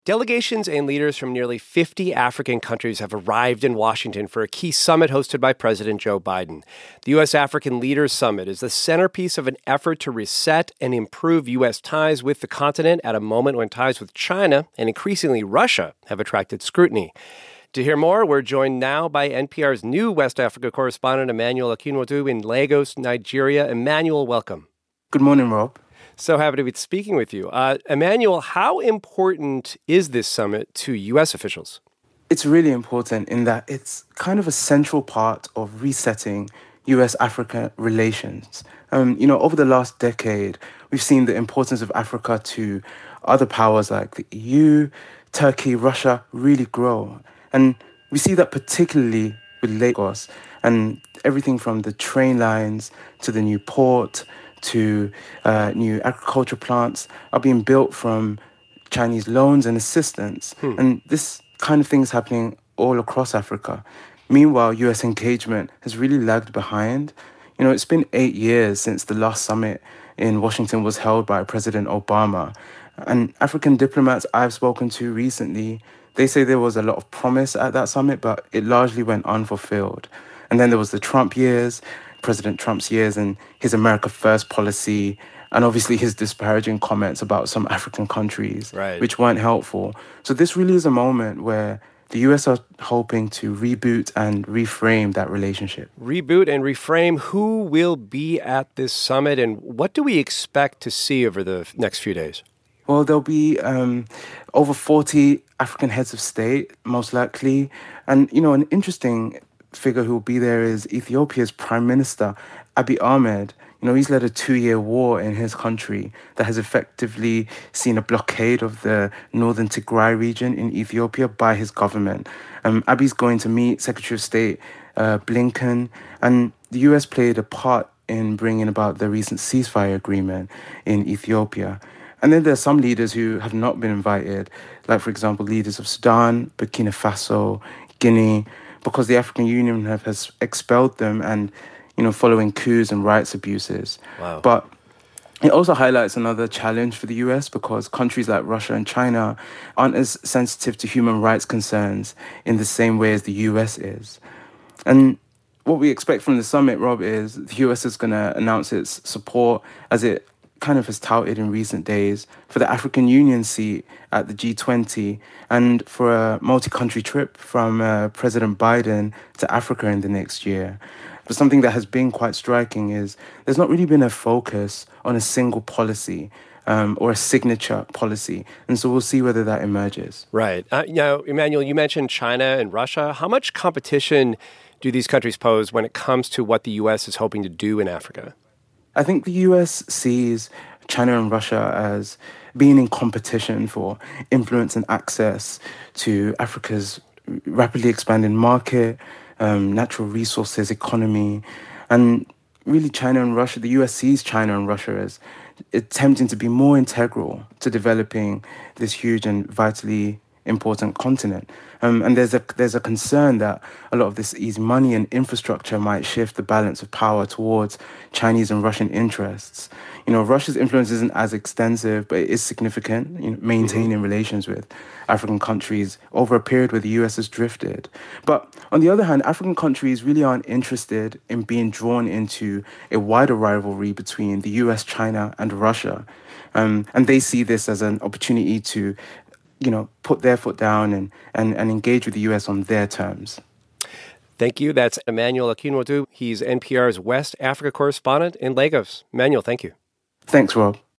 Delegations and leaders from nearly 50 African countries have arrived in Washington for a key summit hosted by President Joe Biden. The U.S. African Leaders Summit is the centerpiece of an effort to reset and improve U.S. ties with the continent at a moment when ties with China and increasingly Russia have attracted scrutiny. To hear more, we're joined now by NPR's new West Africa correspondent, Emmanuel Akinwotu in Lagos, Nigeria. Emmanuel, welcome. Good morning, Rob. So happy to be speaking with you. Emmanuel, how important is this summit to U.S. officials? It's really important in that it's kind of a central part of resetting U.S.-Africa relations. Over the last decade, we've seen the importance of Africa to other powers like the EU, Turkey, Russia really grow. And we see that particularly with Lagos and everything from the train lines to the new port to new agriculture plants are being built from Chinese loans and assistance. And this kind of thing is happening all across Africa. Meanwhile, U.S. engagement has really lagged behind. It's been 8 years since the last summit in Washington was held by President Obama. And African diplomats I've spoken to recently, they say there was a lot of promise at that summit, but it largely went unfulfilled. And then there was the Trump years, President Trump's years and his America First policy, and obviously his disparaging comments about some African countries, which weren't helpful. So this really is a moment where the U.S. are hoping to reboot and reframe that relationship. Reboot and reframe. Who will be at this summit, and what do we expect to see over the next few days? Well, there'll be over 40 African heads of state, most likely. And, an interesting figure who will be there is Ethiopia's Prime Minister, Abiy Ahmed. He's led a 2-year war in his country that has effectively seen a blockade of the northern Tigray region in Ethiopia by his government. Abiy's going to meet Secretary of State Blinken, and the U.S. played a part in bringing about the recent ceasefire agreement in Ethiopia. And then there are some leaders who have not been invited, like, for example, leaders of Sudan, Burkina Faso, Guinea, because the African Union has expelled them and, following coups and rights abuses. Wow. But it also highlights another challenge for the US because countries like Russia and China aren't as sensitive to human rights concerns in the same way as the US is. And what we expect from the summit, Rob, is the US is going to announce its support, as it kind of has touted in recent days, for the African Union seat at the G20 and for a multi-country trip from President Biden to Africa in the next year. But something that has been quite striking is there's not really been a focus on a single policy or a signature policy. And so we'll see whether that emerges. Right. Emmanuel, you mentioned China and Russia. How much competition do these countries pose when it comes to what the U.S. is hoping to do in Africa? I think the US sees China and Russia as being in competition for influence and access to Africa's rapidly expanding market, natural resources, economy. And really China and Russia, the US sees China and Russia as attempting to be more integral to developing this huge and vitally important continent. And there's a concern that a lot of this easy money and infrastructure might shift the balance of power towards Chinese and Russian interests. Russia's influence isn't as extensive, but it is significant, maintaining relations with African countries over a period where the US has drifted. But on the other hand, African countries really aren't interested in being drawn into a wider rivalry between the US, China, and Russia. And they see this as an opportunity to put their foot down and engage with the U.S. on their terms. Thank you. That's Emmanuel Akinwotu. He's NPR's West Africa correspondent in Lagos. Emmanuel, thank you. Thanks, Rob.